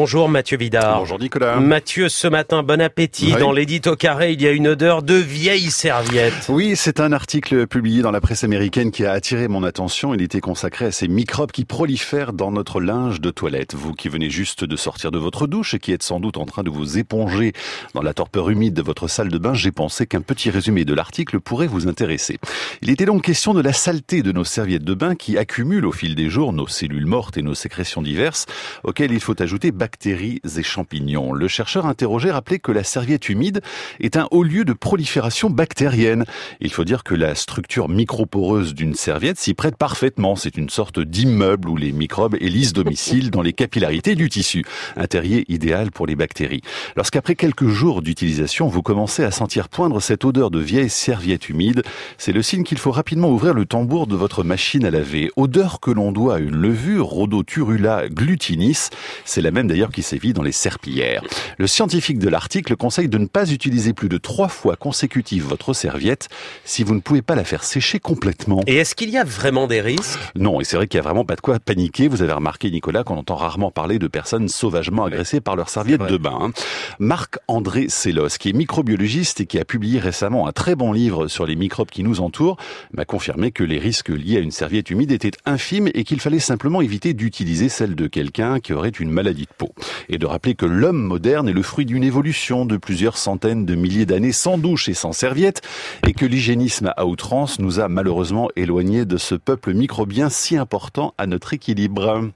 Bonjour Mathieu Vidard. Bonjour Nicolas. Mathieu, ce matin, bon appétit. Oui. Dans l'édito carré, il y a une odeur de vieilles serviettes. Oui, c'est un article publié dans la presse américaine qui a attiré mon attention. Il était consacré à ces microbes qui prolifèrent dans notre linge de toilette. Vous qui venez juste de sortir de votre douche et qui êtes sans doute en train de vous éponger dans la torpeur humide de votre salle de bain, j'ai pensé qu'un petit résumé de l'article pourrait vous intéresser. Il était donc question de la saleté de nos serviettes de bain qui accumulent au fil des jours nos cellules mortes et nos sécrétions diverses, auxquelles il faut ajouter bactéries et champignons. Le chercheur interrogé rappelait que la serviette humide est un haut lieu de prolifération bactérienne. Il faut dire que la structure microporeuse d'une serviette s'y prête parfaitement. C'est une sorte d'immeuble où les microbes élisent domicile dans les capillarités du tissu. Un terrier idéal pour les bactéries. Lorsqu'après quelques jours d'utilisation, vous commencez à sentir poindre cette odeur de vieille serviette humide, c'est le signe qu'il faut rapidement ouvrir le tambour de votre machine à laver. Odeur que l'on doit à une levure, Rhodoturula glutinis. C'est la même d'ailleurs qui sévit dans les serpillières. Le scientifique de l'article conseille de ne pas utiliser plus de 3 fois consécutives votre serviette si vous ne pouvez pas la faire sécher complètement. Et est-ce qu'il y a vraiment des risques ? Non, et c'est vrai qu'il n'y a vraiment pas de quoi paniquer. Vous avez remarqué, Nicolas, qu'on entend rarement parler de personnes sauvagement agressées par leur serviette de bain. Marc-André Sellos, qui est microbiologiste et qui a publié récemment un très bon livre sur les microbes qui nous entourent, m'a confirmé que les risques liés à une serviette humide étaient infimes et qu'il fallait simplement éviter d'utiliser celle de quelqu'un qui aurait une maladie de peau. Et de rappeler que l'homme moderne est le fruit d'une évolution de plusieurs centaines de milliers d'années sans douche et sans serviette, et que l'hygiénisme à outrance nous a malheureusement éloignés de ce peuple microbien si important à notre équilibre.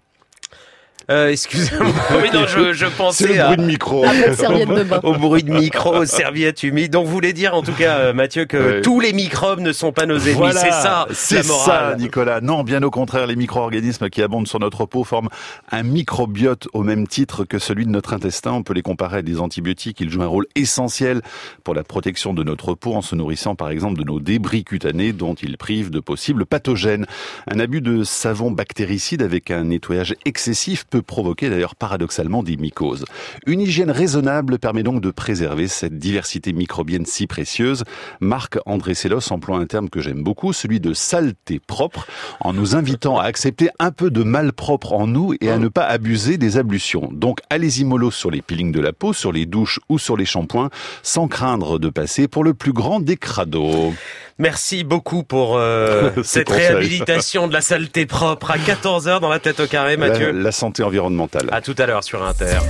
Excusez-moi, oui, non, je pensais C'est le bruit de micro. au bruit de micro, aux serviettes humides. Donc vous voulez dire en tout cas, Mathieu, que tous les microbes ne sont pas nos ennemis. Voilà, c'est ça, la morale. Ça, Nicolas. Non, bien au contraire, les micro-organismes qui abondent sur notre peau forment un microbiote au même titre que celui de notre intestin. On peut les comparer à des antibiotiques. Ils jouent un rôle essentiel pour la protection de notre peau en se nourrissant par exemple de nos débris cutanés dont ils privent de possibles pathogènes. Un abus de savon bactéricide avec un nettoyage excessif peut provoquer d'ailleurs paradoxalement des mycoses. Une hygiène raisonnable permet donc de préserver cette diversité microbienne si précieuse. Marc-André Sellos emploie un terme que j'aime beaucoup, celui de saleté propre, en nous invitant à accepter un peu de malpropre en nous et à ne pas abuser des ablutions. Donc allez-y mollo sur les peelings de la peau, sur les douches ou sur les shampoings, sans craindre de passer pour le plus grand des crados. Merci beaucoup pour cette réhabilitation de la saleté propre à 14h dans la tête au carré, Mathieu. La santé environnementale. À tout à l'heure sur Inter.